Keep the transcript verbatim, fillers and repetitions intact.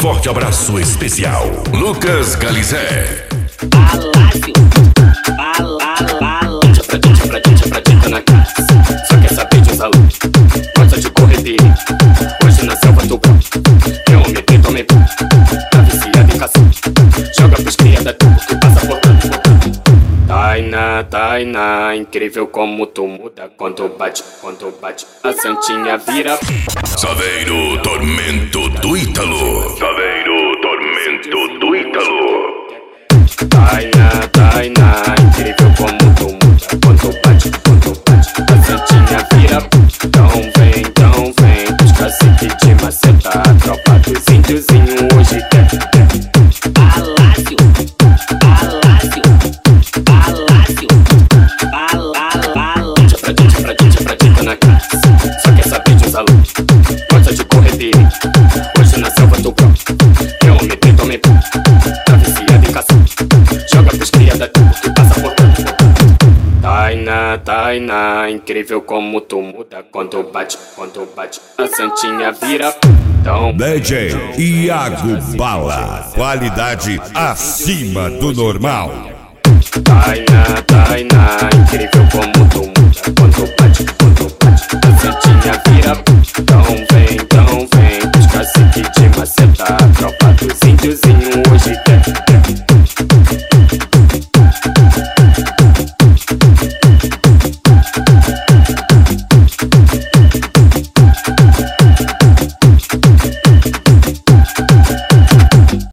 forte abraço especial, Lucas Galizé. Palácio, bala, bala. Pra dentro, pra dentro, pra dentro na casa. Só quer saber de usar luz. Gosta de correr perigo. Hoje na selva do campo. É homem, tem tome pô. Tá viciado em caçar. Joga pros cria da tubo que passa por tanto. Tainá, Tainá, incrível como tu muda quando bate, quando bate. A santinha vira. Saveiro Tormento do Ítalo. Saveiro Tormento do Ítalo. Tainá, Tainá, incrível como tu muda quando bate, quando bate. A santinha vira. Então vem, então vem, os caciques de maceta. A tropa dos índiozinhos hoje quer. Palácio, palácio, palácio, bala, bala. Pra dentro, pra dentro, pra dentro na casa. Só quer saber de usar luz. Gosta de correr perigo. Hoje na selva do campo. É homem, tem tome pô. Tá viciado em caçar. Joga pros cria da tubo que passa por tanto. Tainá, Tainá, incrível como tu muda quando bate, quando bate. A santinha vira. Então D J Iago Bala, qualidade acima do normal. Tainá, Tainá, incrível como tu muda quando bate, quando bate. A santinha vira. Então vem, então vem, os caciques de maceta. A tropa dos índiozinhos